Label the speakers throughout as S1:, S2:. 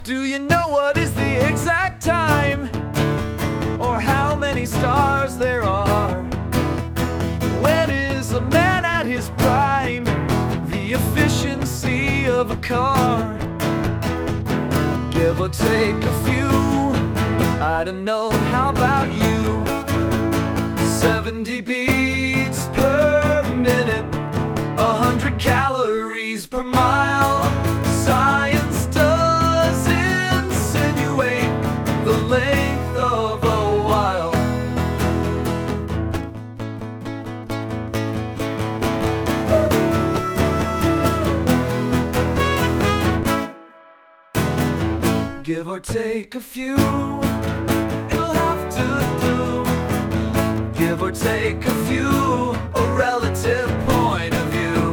S1: Do you know what is the exact time, or how many stars there are? When is a man at his prime? The efficiency of a car. Give or take a few, I don't know, how about you? 70 beats per minute, 100 calories per mile. Science does insinuate the length of a while. Give or take a few, it'll have to do. Give or take a few, a relative point of view.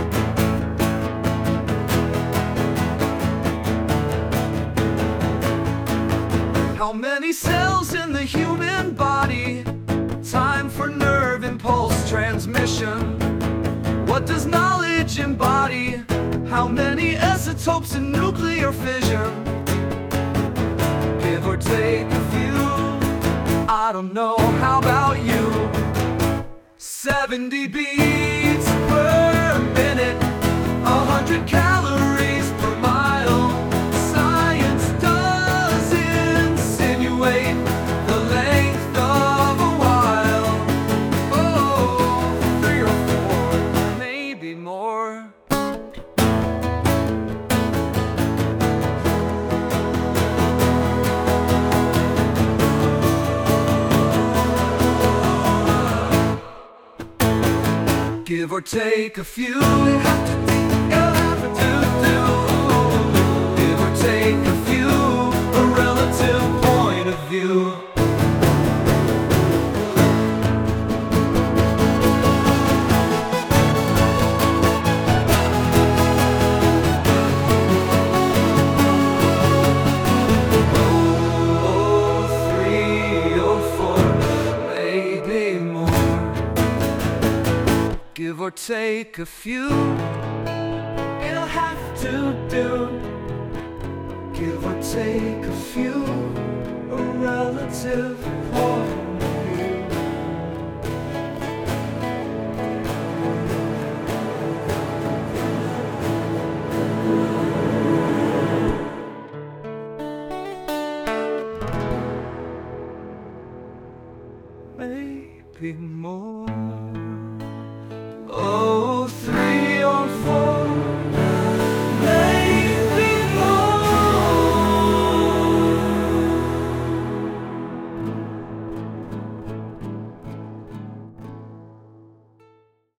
S1: How many cells in the human body? Time for nerve impulse transmission. What does knowledge embody? How many isotopes in nuclear fission? Give or take a few, I don't know, how about you? 70 beats per minute, 100 calories per mile. Science does insinuate the length of a while. Oh, 3 or 4, maybe more. Give or take a few, you'll have to do. Give or take a few, a relative point of view. Oh, 3 or 4, maybe more. Give or take a few, it'll have to do. Give or take a few, a relative point of view. Maybe more.